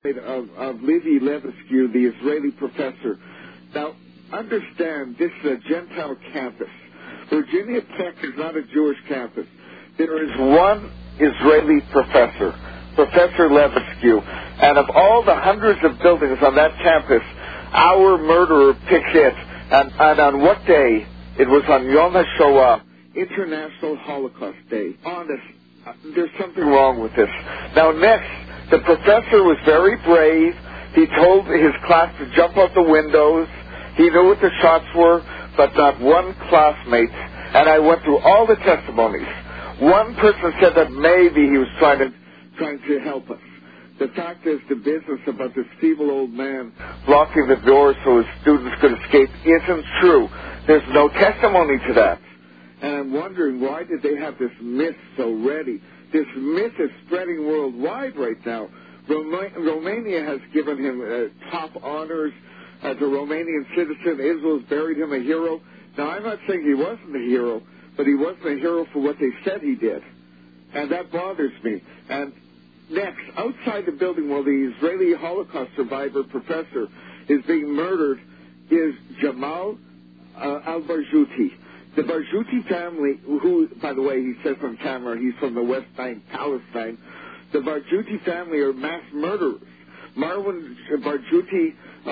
of Levi Levesque, the Israeli professor. Now, understand, this is a Gentile campus. Virginia Tech is not a Jewish campus. There is one Israeli professor, Professor Levesque, and of all the hundreds of buildings on that campus, our murderer picked it. And on what day? It was on Yom HaShoah, International Holocaust Day. Honest, there's something wrong with this. Now, next, the professor was very brave. He told his class to jump out the windows. He knew what the shots were, but not one classmate. And I went through all the testimonies. One person said that maybe he was trying to help us. The fact is, the business about this feeble old man blocking the door so his students could escape isn't true. There's no testimony to that. And I'm wondering, why did they have this myth so ready? This myth is spreading worldwide right now. Romania has given him top honors as a Romanian citizen. Israel's buried him a hero. Now, I'm not saying he wasn't a hero, but he wasn't a hero for what they said he did. And that bothers me. And next, outside the building while the Israeli Holocaust survivor professor is being murdered is Jamal al-Barghouti. The Barghouti family, who, by the way, he says on camera, he's from the West Bank, Palestine. The Barghouti family are mass murderers. Marwan Barghouti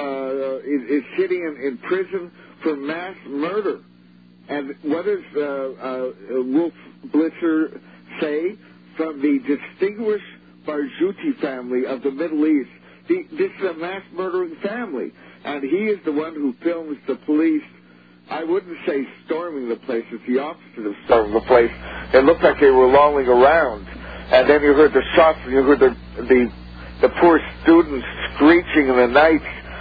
is sitting in prison for mass murder. And what does Wolf Blitzer say? From the distinguished Barghouti family of the Middle East. This is a mass murdering family. And he is the one who films the police. I wouldn't say storming the place. It's the opposite of storming the place. It looked like they were lolling around. And then you heard the shots, and you heard the poor students screeching in the night.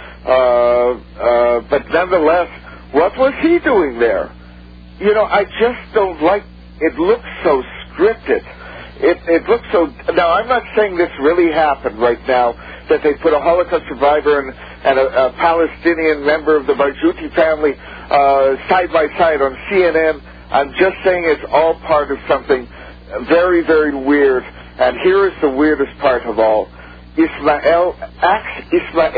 But nonetheless, what was he doing there? You know, I just don't like, it looks so scripted. It looks so, now I'm not saying this really happened right now, that they put a Holocaust survivor and a Palestinian member of the Barghouti family side by side on CNN. I'm just saying it's all part of something very, very weird. And here is the weirdest part of all. Axe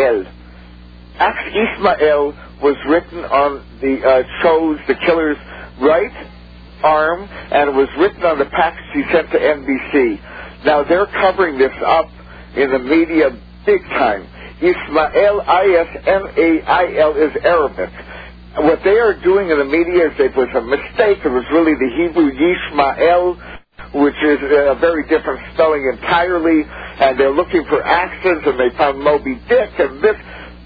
Ismael was written on the killer's right arm, and it was written on the package he sent to NBC. Now, they're covering this up in the media big time. Ismail, I-S-M-A-I-L, is Arabic. What they are doing in the media is it was a mistake. It was really the Hebrew Yishmael, which is a very different spelling entirely, and they're looking for accents, and they found Moby Dick, and this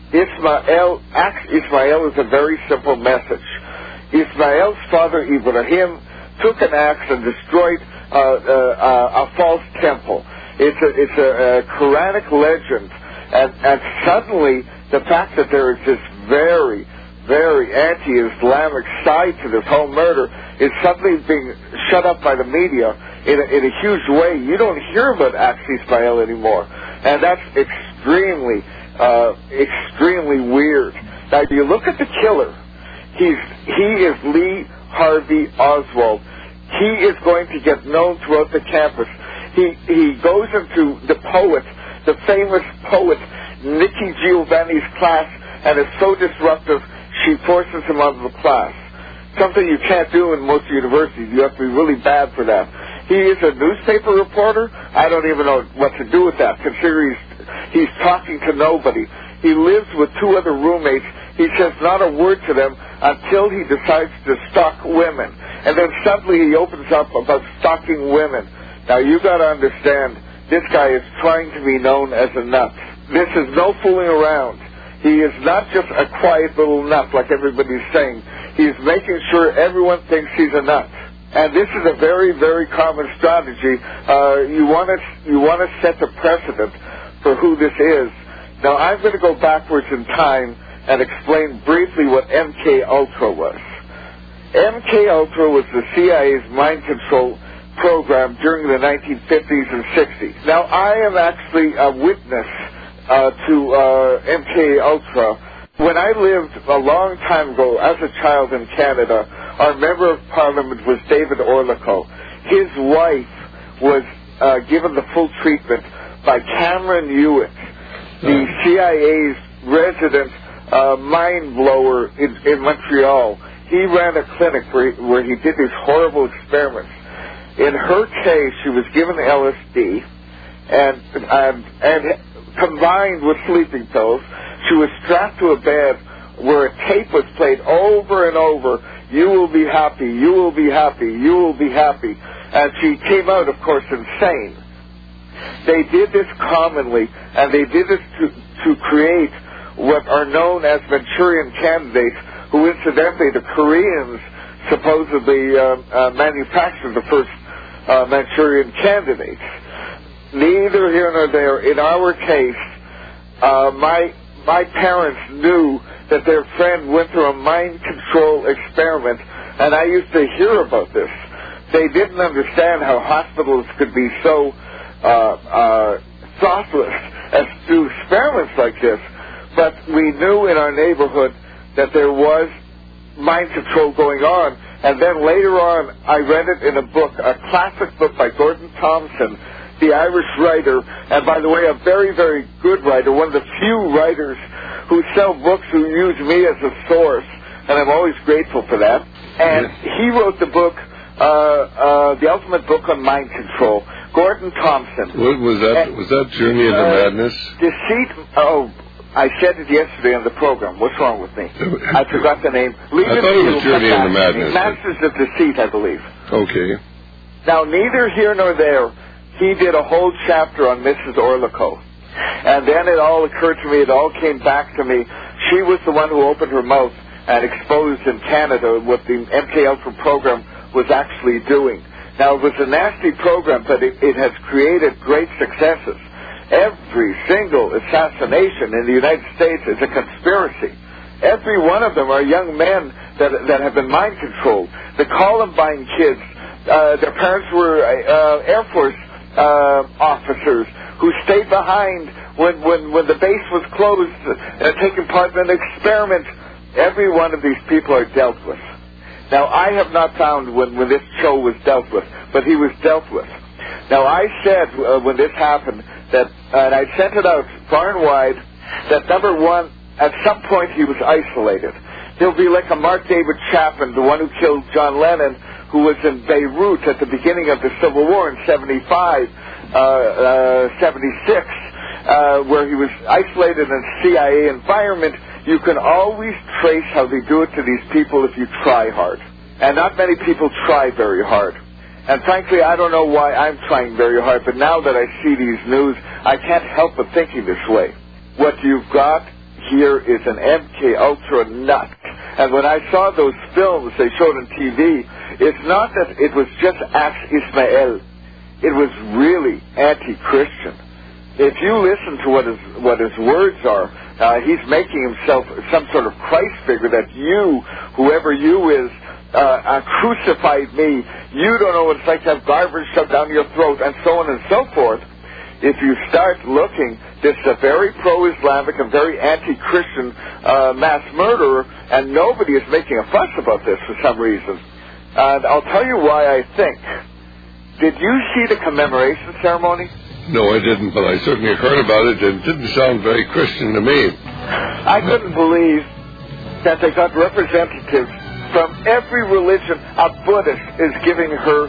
Ismael is a very simple message. Ismael's father, Ibrahim, took an axe and destroyed a false temple. It's a Quranic legend, and suddenly the fact that there is this very, very anti-Islamic side to this whole murder is suddenly being shut up by the media in a huge way. You don't hear about Axe Ismael anymore, and that's extremely weird. Now, if you look at the killer, he is Lee Harvey Oswald. He is going to get known throughout the campus. He goes into the famous poet, Nikki Giovanni's class, and is so disruptive, she forces him out of the class. Something you can't do in most universities. You have to be really bad for that. He is a newspaper reporter. I don't even know what to do with that, considering he's talking to nobody. He lives with two other roommates. He says not a word to them until he decides to stalk women. And then suddenly he opens up about stalking women. Now, you got to understand, this guy is trying to be known as a nut. This is no fooling around. He is not just a quiet little nut like everybody's saying. He's making sure everyone thinks he's a nut. And this is a very, very common strategy. You want to set the precedent for who this is. Now, I'm going to go backwards in time and explain briefly what MK-Ultra was. MK-Ultra was the CIA's mind control program during the 1950s and 60s. Now, I am actually a witness to MK-Ultra. When I lived a long time ago as a child in Canada, our Member of Parliament was David Orlico. His wife was given the full treatment by Cameron Hewitt. the CIA's resident mind blower in Montreal. He ran a clinic where he did these horrible experiments. In her case, she was given LSD and combined with sleeping pills. She was strapped to a bed where a tape was played over and over. You will be happy. You will be happy. You will be happy. And she came out, of course, insane. They did this commonly, and they did this to create what are known as Manchurian candidates, who incidentally the Koreans supposedly manufactured the first Manchurian candidates. Neither here nor there. In our case, my parents knew that their friend went through a mind control experiment, and I used to hear about this. They didn't understand how hospitals could be so thoughtless as to do experiments like this, but we knew in our neighborhood that there was mind control going on. And then later on, I read it in a book, a classic book by Gordon Thompson, the Irish writer, and by the way, a very, very good writer, one of the few writers who sell books who use me as a source, and I'm always grateful for that. And he wrote the book, The Ultimate Book on Mind Control, Gordon Thompson. What was that? Was that Journey into Madness? Deceit. I said it yesterday on the program. What's wrong with me? I forgot the name. I thought it was Journey into Madness. Masters of Deceit, I believe. Okay. Now, neither here nor there, he did a whole chapter on Mrs. Orlico. And then it all occurred to me, it all came back to me. She was the one who opened her mouth and exposed in Canada what the MK Ultra program was actually doing. Now, it was a nasty program, but it has created great successes. Every single assassination in the United States is a conspiracy. Every one of them are young men that have been mind controlled. The Columbine kids, their parents were Air Force officers who stayed behind when the base was closed and taking part in an experiment. Every one of these people are dealt with. Now, I have not found when this show was dealt with, but he was dealt with. Now, I said when this happened that, and I sent it out far and wide, that number one, at some point he was isolated. He'll be like a Mark David Chapman, the one who killed John Lennon, who was in Beirut at the beginning of the Civil War in 76, where he was isolated in a CIA environment. You can always trace how they do it to these people if you try hard. And not many people try very hard. And frankly, I don't know why I'm trying very hard, but now that I see these news, I can't help but thinking this way. What you've got here is an MK Ultra nut. And when I saw those films they showed on TV, it's not that it was just Axe Ismail. It was really anti-Christian. If you listen to what his words are, he's making himself some sort of Christ figure that you, whoever you is, crucified me. You don't know what it's like to have garbage shoved down your throat, and so on and so forth. If you start looking, this is a very pro-Islamic and very anti-Christian mass murderer, and nobody is making a fuss about this for some reason. And I'll tell you why I think. Did you see the commemoration ceremony? No, I didn't, but I certainly heard about it, and it didn't sound very Christian to me. I couldn't believe that they got representatives from every religion. A Buddhist is giving her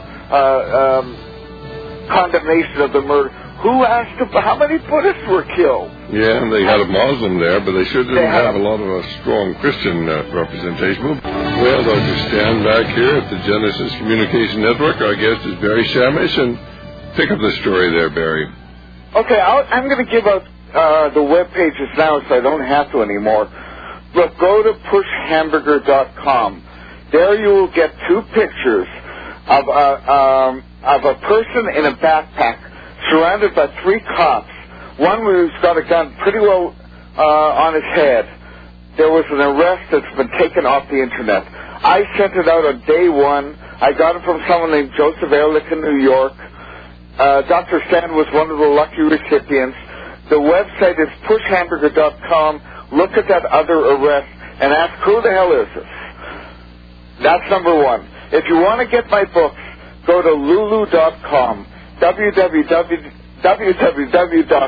condemnation of the murder. Who asked how many Buddhists were killed? Yeah, and they had a Muslim there, but they sure didn't have a lot of a strong Christian representation. Well, Dr. Stan, back here at the Genesis Communication Network, our guest is Barry Shamish, and pick up the story there, Barry. Okay, I'm going to give out the web pages now so I don't have to anymore. Look, go to pushhamburger.com. There you will get two pictures of a person in a backpack surrounded by three cops. One who's got a gun pretty well on his head. There was an arrest that's been taken off the Internet. I sent it out on day one. I got it from someone named Joseph Ehrlich in New York. Dr. Stan was one of the lucky recipients. The website is pushhamburger.com. Look at that other arrest and ask, who the hell is this? That's number one. If you want to get my books, go to lulu.com, www.lulu.com.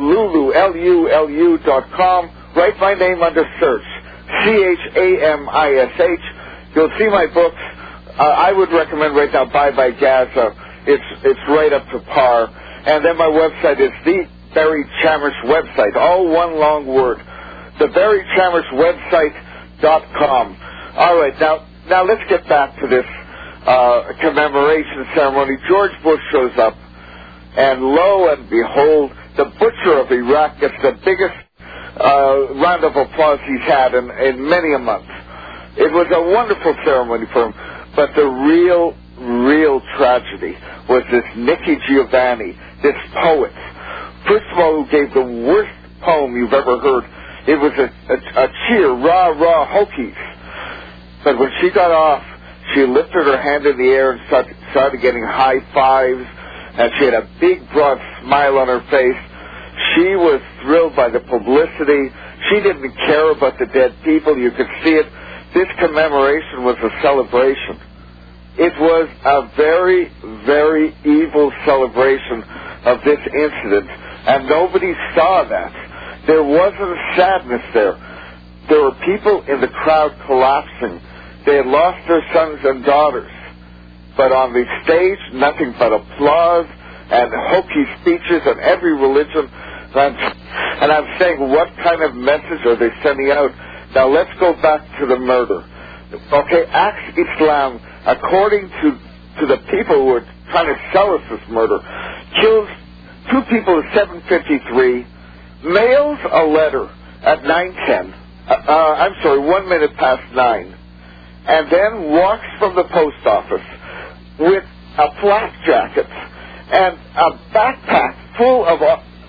Lulu, LULU.com. Write my name under search, CHAMISH. You'll see my books. I would recommend right now Bye Bye Gaza. It's right up to par. And then my website is the Barry Chamish website, all one long word, the Barry Chamish website.com. All right, now let's get back to this commemoration ceremony. George Bush shows up, and lo and behold, the butcher of Iraq gets the biggest round of applause he's had in many a month. It was a wonderful ceremony for him, but the real tragedy was this Nikki Giovanni, this poet. First of all, who gave the worst poem you've ever heard. It was a cheer, rah, Hokies. But when she got off, she lifted her hand in the air and started getting high fives, and she had a big, broad smile on her face. She was thrilled by the publicity. She didn't care about the dead people. You could see it. This commemoration was a celebration. It was a very, very evil celebration of this incident, and nobody saw that. There wasn't sadness there. There were people in the crowd collapsing. They had lost their sons and daughters. But on the stage, nothing but applause and hokey speeches and every religion. And I'm saying, what kind of message are they sending out? Now let's go back to the murder. Okay, Axe Islam, according to the people who are trying to sell us this murder, kills two people at 7:53, mails a letter at 9:10. 1 minute past 9, and then walks from the post office with a flak jacket and a backpack full of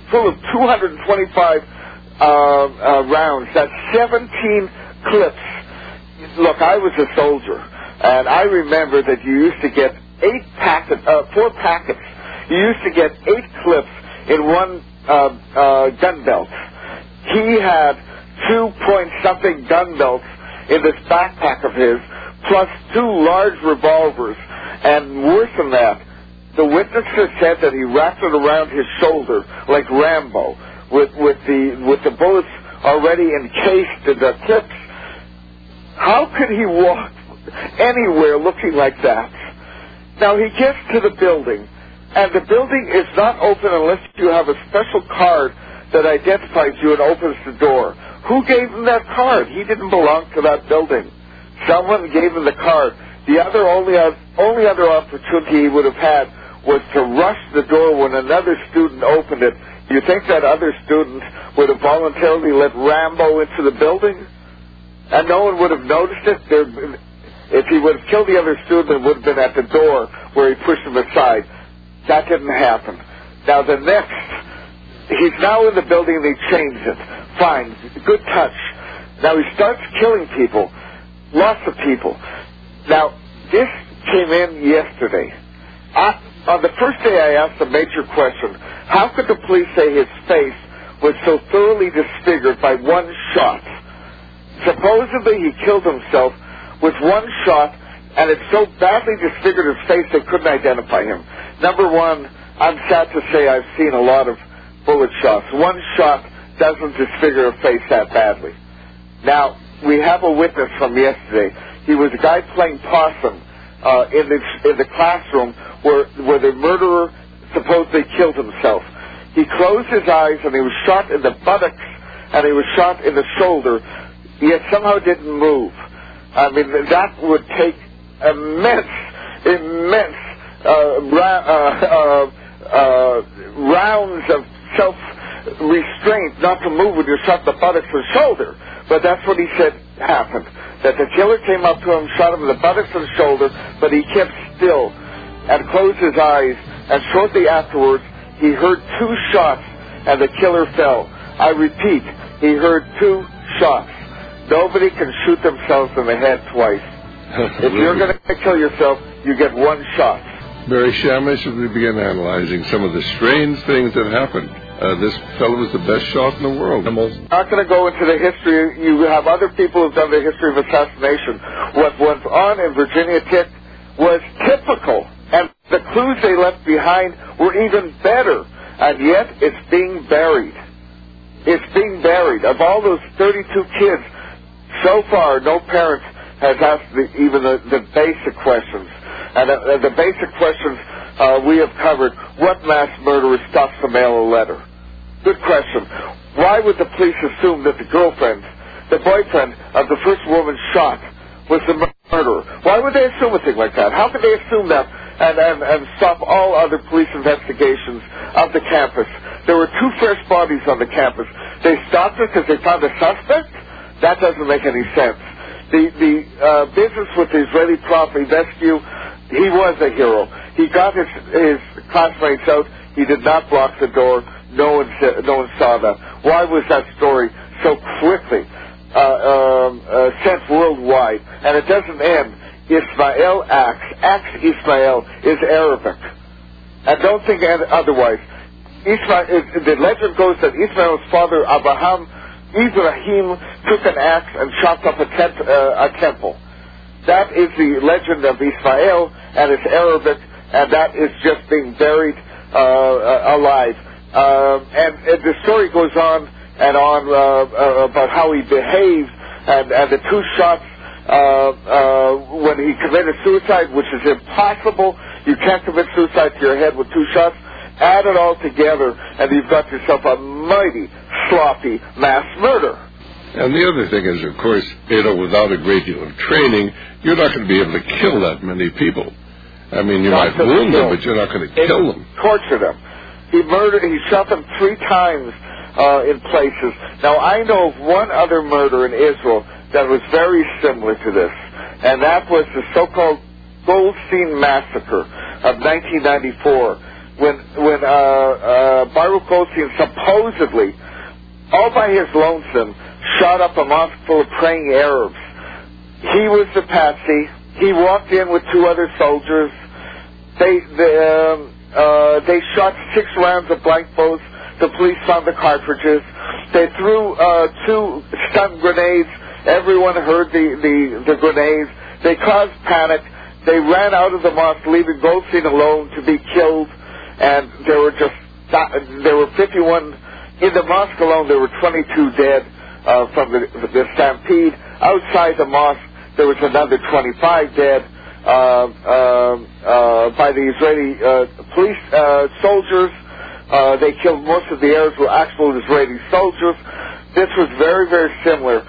225 rounds. That's 17 clips. Look, I was a soldier, and I remember that you used to get 4 packets. You used to get 8 clips in one gun belt. He had 2-point-something gun belts in this backpack of his, plus 2 large revolvers. And worse than that, the witnesses said that he wrapped it around his shoulder like Rambo, with the bullets already encased in the clips. How could he walk anywhere looking like that? Now he gets to the building, and the building is not open unless you have a special card that identifies you and opens the door. Who gave him that card? He didn't belong to that building. Someone gave him the card. The only other opportunity he would have had was to rush the door when another student opened it. You think that other student would have voluntarily let Rambo into the building? And no one would have noticed it? If he would have killed the other student, it would have been at the door where he pushed him aside. That didn't happen. Now the next, he's now in the building and he changed it. Fine, good touch. Now he starts killing people, lots of people. Now, this came in yesterday. On the first day I asked a major question. How could the police say his face was so thoroughly disfigured by one shot? Supposedly he killed himself with one shot, and it so badly disfigured his face they couldn't identify him. Number one, I'm sad to say I've seen a lot of bullet shots. One shot doesn't disfigure a face that badly. Now, we have a witness from yesterday. He was a guy playing possum in the classroom where the murderer supposedly killed himself. He closed his eyes and he was shot in the buttocks and he was shot in the shoulder, yet somehow didn't move. I mean, that would take immense rounds of self-restraint not to move when you're shot in the buttocks and shoulder. But that's what he said happened. That the killer came up to him, shot him in the buttocks and shoulder, but he kept still and closed his eyes, and shortly afterwards he heard 2 shots and the killer fell. I repeat, he heard 2 shots. Nobody can shoot themselves in the head twice. If you're going to kill yourself, you get 1 shot. Barry Chamish, as we began analyzing some of the strange things that happened, this fellow was the best shot in the world. I'm not going to go into the history. You have other people who've done the history of assassination. What went on in Virginia Tech was typical, and the clues they left behind were even better, and yet it's being buried. It's being buried. Of all those 32 kids, so far no parent has asked even the basic questions. And the basic questions we have covered. What mass murderer stops to mail a letter? Good question. Why would the police assume that the boyfriend of the first woman shot was the murderer? Why would they assume a thing like that? How could they assume that and stop all other police investigations of the campus? There were 2 fresh bodies on the campus. They stopped it because they found a suspect? That doesn't make any sense. The business with the Israeli Property Rescue, he was a hero. He got his classmates out. He did not block the door. No one saw that. Why was that story so quickly sent worldwide? And it doesn't end. Ismail Axe Ismail is Arabic. And don't think otherwise. The legend goes that Ismail's father, Ibrahim, took an axe and chopped up a temple. That is the legend of Ismail, and it's Arabic, and that is just being buried alive. And the story goes on and on about how he behaved, and the 2 shots when he committed suicide, which is impossible. You can't commit suicide to your head with 2 shots. Add it all together, and you've got yourself a mighty, sloppy mass murder. And the other thing is, of course, without a great deal of training, you're not going to be able to kill that many people. I mean, you might wound them, but you're not going to kill them. Torture them. He shot them 3 times in places. Now, I know of one other murder in Israel that was very similar to this, and that was the so-called Goldstein Massacre of 1994, when Baruch Goldstein supposedly, all by his lonesome, shot up a mosque full of praying Arabs. He was the patsy. He walked in with 2 other soldiers. They shot 6 rounds of blank bullets. The police found the cartridges. They threw 2 stun grenades. Everyone heard the grenades. They caused panic. They ran out of the mosque, leaving Goldstein alone to be killed. And there were 51 in the mosque alone. There were 22 dead from the stampede. Outside the mosque, there was another 25 dead by the Israeli police soldiers. They killed most of the Arabs were actual Israeli soldiers. This was very, very similar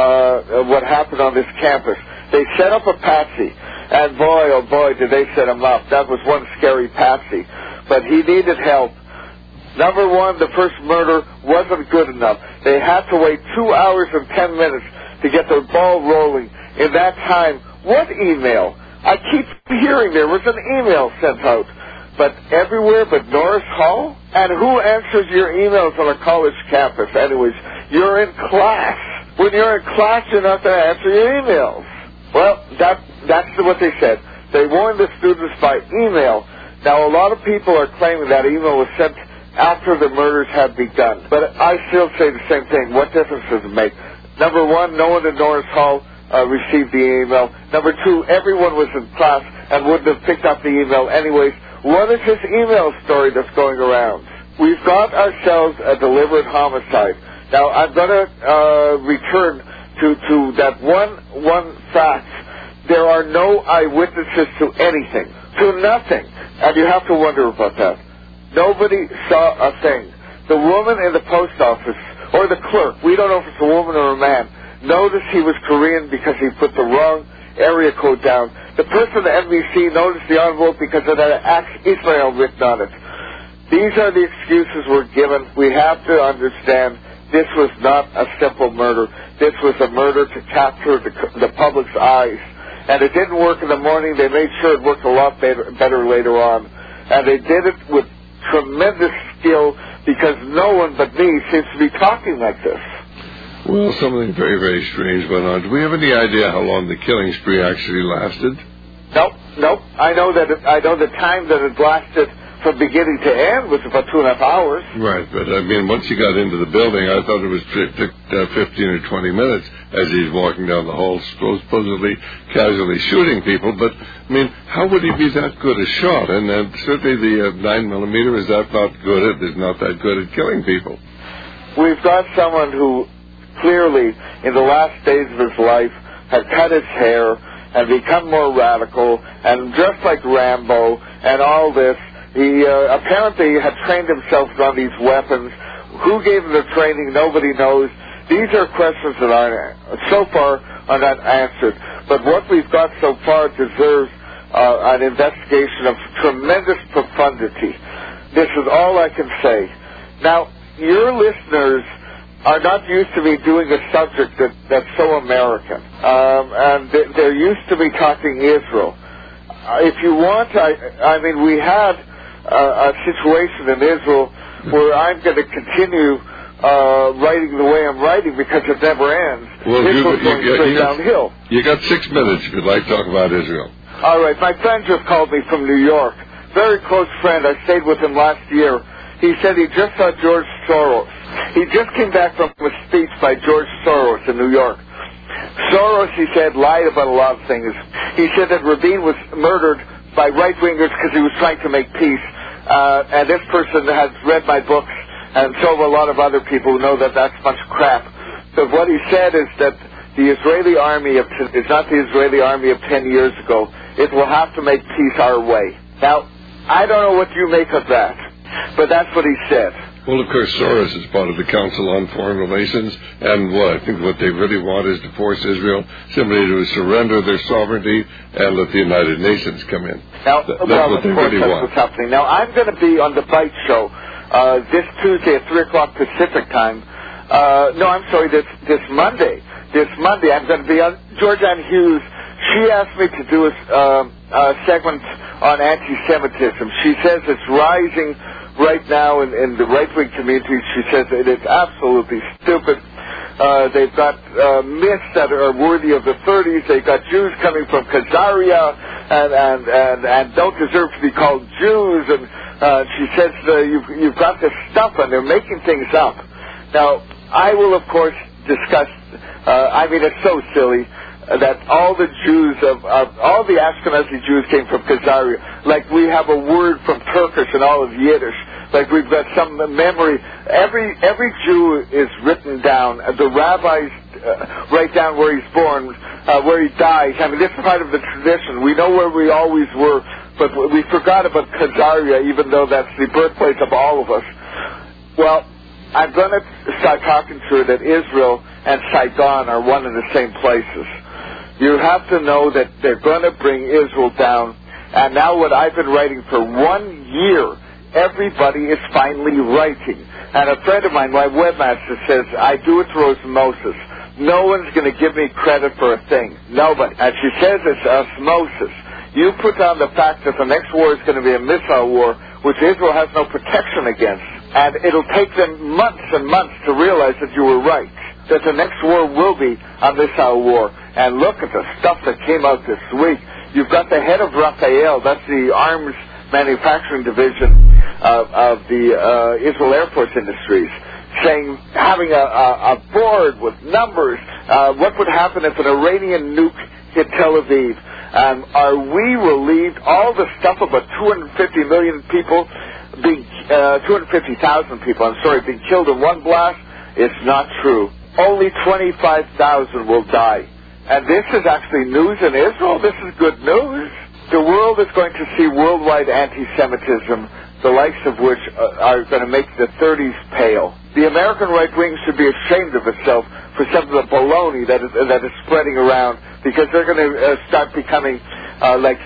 what happened on this campus. They set up a patsy, and boy, oh boy, did they set him up. That was one scary patsy. But he needed help. Number one, the first murder wasn't good enough. They had to wait 2 hours and 10 minutes to get the ball rolling. In that time, what email? I keep hearing there was an email sent out. But everywhere but Norris Hall? And who answers your emails on a college campus? Anyways, you're in class. When you're in class, you're not going to answer your emails. Well, that's what they said. They warned the students by email. Now, a lot of people are claiming that email was sent after the murders had begun. But I still say the same thing. What difference does it make? Number one, no one in Norris Hall received the email. Number two, everyone was in class and wouldn't have picked up the email anyways. What is this email story that's going around? We've got ourselves a deliberate homicide. Now, I'm going to return to that one fact. There are no eyewitnesses to anything, to nothing. And you have to wonder about that. Nobody saw a thing. The woman in the post office, or the clerk, we don't know if it's a woman or a man, noticed he was Korean because he put the wrong area code down. The person at NBC noticed the envelope because it had Axe Israel written on it. These are the excuses we're given. We have to understand this was not a simple murder. This was a murder to capture the public's eyes. And it didn't work in the morning. They made sure it worked a lot better later on. And they did it with tremendous skill because no one but me seems to be talking like this. Well, something very, very strange went on. Do we have any idea how long the killing spree actually lasted? Nope. I know the time that it lasted from beginning to end was about 2.5 hours. Right, but I mean, once he got into the building, I thought it took 15 or 20 minutes as he's walking down the hall, supposedly casually shooting people. But, I mean, how would he be that good a shot? And certainly the 9mm is that not good. It is not that good at killing people. we've got someone who clearly, in the last days of his life, had cut his hair and become more radical, and just like Rambo and all this, he apparently had trained himself on these weapons. Who gave him the training? Nobody knows. These are questions that so far are not answered. But what we've got so far deserves an investigation of tremendous profundity. This is all I can say. Now, your listeners are not used to me doing a subject that's so American. And they're used to me talking Israel. If you want, I mean, we had a situation in Israel where I'm going to continue writing the way I'm writing because it never ends. Well, Israel's going straight downhill. You got 6 minutes if you'd like to talk about Israel. All right. My friend just called me from New York. Very close friend. I stayed with him last year. He said he just saw George Soros. He just came back from a speech by George Soros in New York. Soros, he said, lied about a lot of things. He said that Rabin was murdered by right-wingers because he was trying to make peace. And this person has read my books, and so have a lot of other people who know that that's much crap. But what he said is that the Israeli army is not the Israeli army of 10 years ago. It will have to make peace our way. Now, I don't know what you make of that, but that's what he said. Well, of course, Soros is part of the Council on Foreign Relations, and I think what they really want is to force Israel simply to surrender their sovereignty and let the United Nations come in. Now, that's what they really want. What's happening. Now, I'm going to be on the Bite Show this Tuesday at 3 o'clock Pacific time. This Monday. This Monday, I'm going to be on Georgianne Hughes. She asked me to do a segment on anti-Semitism. She says it's rising right now in the right-wing community. She says it is absolutely stupid. They've got myths that are worthy of the 30s. They've got Jews coming from Khazaria and don't deserve to be called Jews. And she says you've got this stuff, and they're making things up. Now, I will, of course, discuss. It's so silly that all the Jews all the Ashkenazi Jews came from Khazaria. Like we have a word from Turkish and all of Yiddish. Like we've got some memory. Every Jew is written down. The rabbis write down where he's born, where he dies. I mean, this is part of the tradition. We know where we always were, but we forgot about Khazaria, even though that's the birthplace of all of us. Well, I'm going to start talking to her that Israel and Saigon are one and the same places. You have to know that they're going to bring Israel down. And now what I've been writing for 1 year, everybody is finally writing. And a friend of mine, my webmaster, says, I do it through osmosis. No one's going to give me credit for a thing. Nobody. And she says it's osmosis. You put down the fact that the next war is going to be a missile war, which Israel has no protection against. And it'll take them months and months to realize that you were right, that the next war will be a missile war. And look at the stuff that came out this week. You've got the head of Rafael, that's the arms manufacturing division of the Israel Air Force Industries, saying, having a board with numbers, what would happen if an Iranian nuke hit Tel Aviv? Are we relieved? All the stuff about 250 million people being 250,000 people, being killed in one blast, it's not true. Only 25,000 will die. And this is actually news in Israel. This is good news. The world is going to see worldwide anti-Semitism, the likes of which are going to make the 30s pale. The American right wing should be ashamed of itself for some of the baloney that is spreading around, because they're going to start becoming like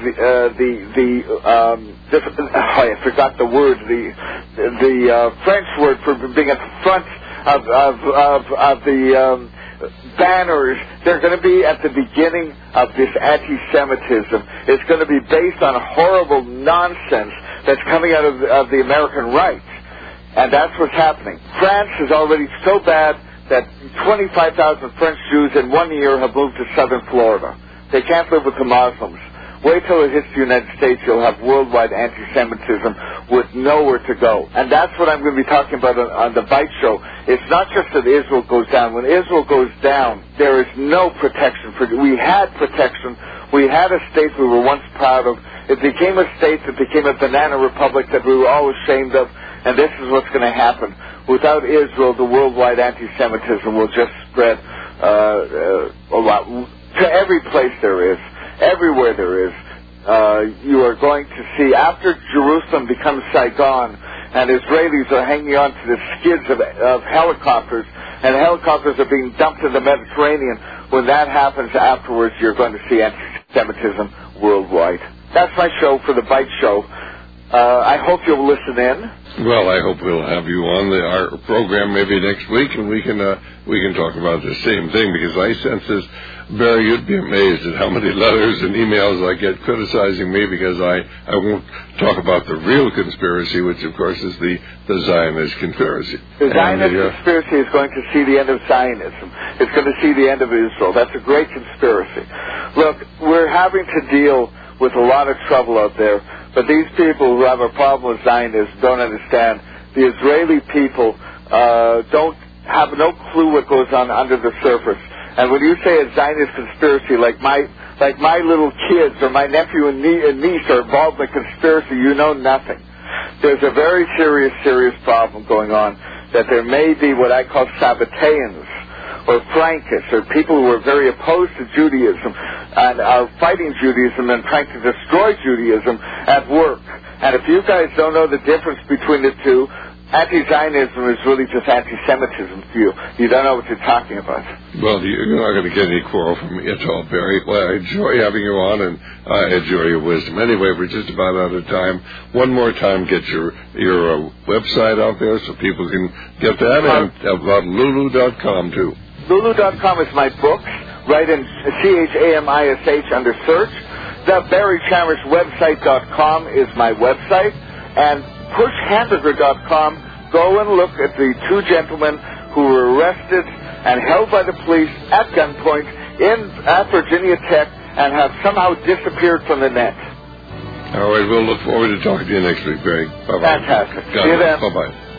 I forgot the word, the French word for being at the front of the banners. They're going to be at the beginning of this anti-Semitism. It's going to be based on horrible nonsense that's coming out of the American right. And that's what's happening. France is already so bad that 25,000 French Jews in 1 year have moved to southern Florida. They can't live with the Muslims. Wait till it hits the United States, you'll have worldwide anti-Semitism with nowhere to go. And that's what I'm going to be talking about on the Bite Show. It's not just that Israel goes down. When Israel goes down, there is no protection. We had protection. We had a state we were once proud of. It became a state that became a banana republic that we were all ashamed of. and this is what's going to happen. Without Israel, the worldwide anti-Semitism will just spread a lot to every place there is, everywhere there is. You are going to see, after Jerusalem becomes Saigon, and Israelis are hanging on to the skids of helicopters, and helicopters are being dumped in the Mediterranean. When that happens afterwards, you're going to see anti-Semitism worldwide. That's my show for the Bite Show. I hope you'll listen in. Well, I hope we'll have you on our program maybe next week, and we can talk about the same thing, because I sense this. Barry, you'd be amazed at how many letters and emails I get criticizing me because I won't talk about the real conspiracy, which, of course, is the Zionist conspiracy. The Zionist conspiracy is going to see the end of Zionism. It's going to see the end of Israel. That's a great conspiracy. Look, we're having to deal with a lot of trouble out there, but these people who have a problem with Zionism don't understand. The Israeli people don't have no clue what goes on under the surface. And when you say a Zionist conspiracy, like my little kids or my nephew and niece are involved in a conspiracy, you know nothing. There's a very serious problem going on, that there may be what I call Sabbateans or Frankists, or people who are very opposed to Judaism and are fighting Judaism and trying to destroy Judaism at work. And if you guys don't know the difference between the two, anti-Zionism is really just anti-Semitism to you. You don't know what you're talking about. Well, you're not going to get any quarrel from me at all, Barry. Well, I enjoy having you on, and I enjoy your wisdom. Anyway, we're just about out of time. One more time, get your website out there so people can get that, and about Lulu.com, too. Lulu.com is my books. Write in CHAMISH under search. The BarryChalmersWebsite.com is my website. And PushHamburger.com, go and look at the two gentlemen who were arrested and held by the police at gunpoint at Virginia Tech and have somehow disappeared from the net. All right, we'll look forward to talking to you next week, Barry. Bye-bye. Fantastic. See you then. Bye-bye.